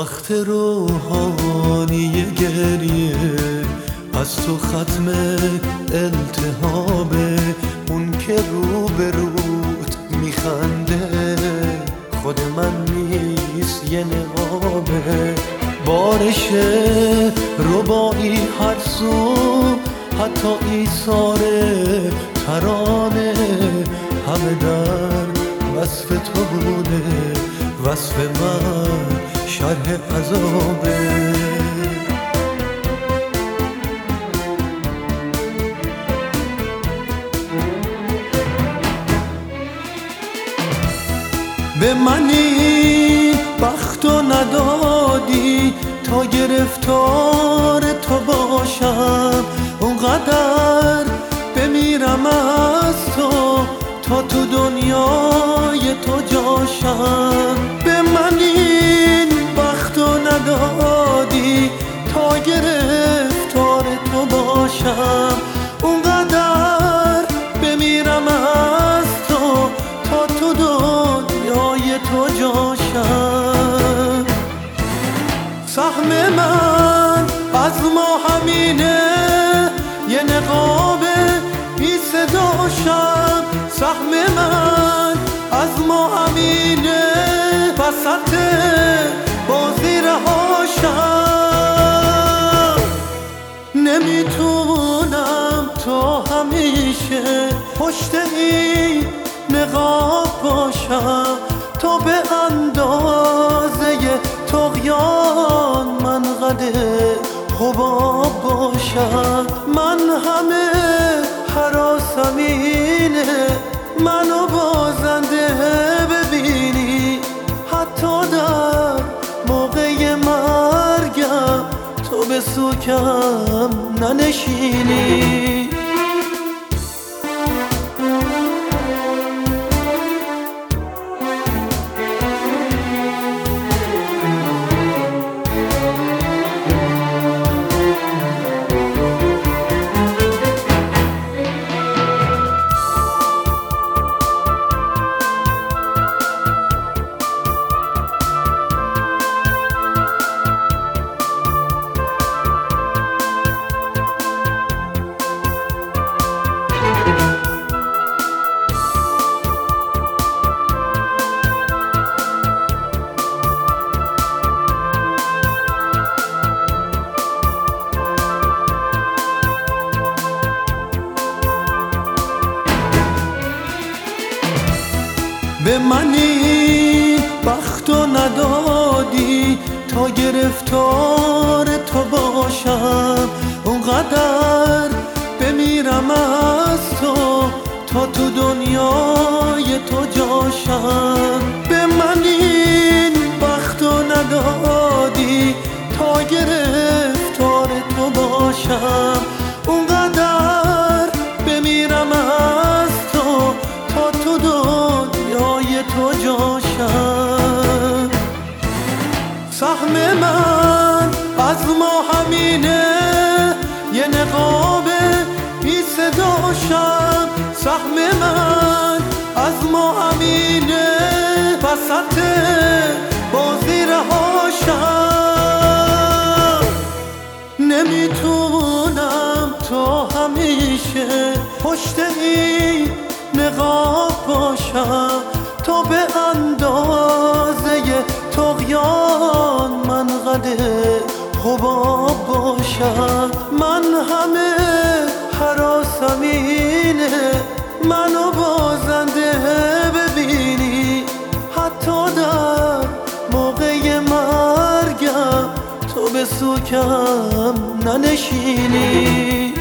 وقت روحانی گریه از تو ختم التهابه. اون که رو به روت میخنده خود من نیست یه نقابه. بارش ربایی هر سو حتی ایثار ترانه همه در وصف تو بوده، وصف من شرح عذابه. به منی بختو ندادی تا گرفتار تو باشم، اونقدر بمیرم از تو تا تو دنیای تو جاشم. به من این بختو ندادی تا گرفتار تو باشم، اونقدر بمیرم از تو تا تو دنیای تو جاشم. سهم من از ما همینه، یه نقابه بی صداشم. سهم من از ما همینه، وسط بازی رهاشم. نمیتونم تا همیشه پشت این نقاب باشم، تا به اندازه طغیان من قد حباب باشم. من همه هراسم اینه منو بازنده ببینی، حتی در موقع مرگم تو به سوکم ننشینی. به منی بختو ندادی تا گرفتار تو باشم، اونقدر بمیرم از تو تا تو دنیای تو جاشم. به منی بختو ندادی تا گرفتار تو باشم، اونقدر بمیرم از تو تا تو دنیای تو جاشم. سهم من از ما همینه، یه نقابه بی صداشم. سهم من از ما همینه، وسط بازی رهاشم. نمیتونم تا همیشه پشت این نقاب باشم، تا به اندازه طغیان من قد حباب باشم. من همه هراسم اینه منو بازنده ببینی، حتی در موقع مرگم تو به سوکم ننشینی.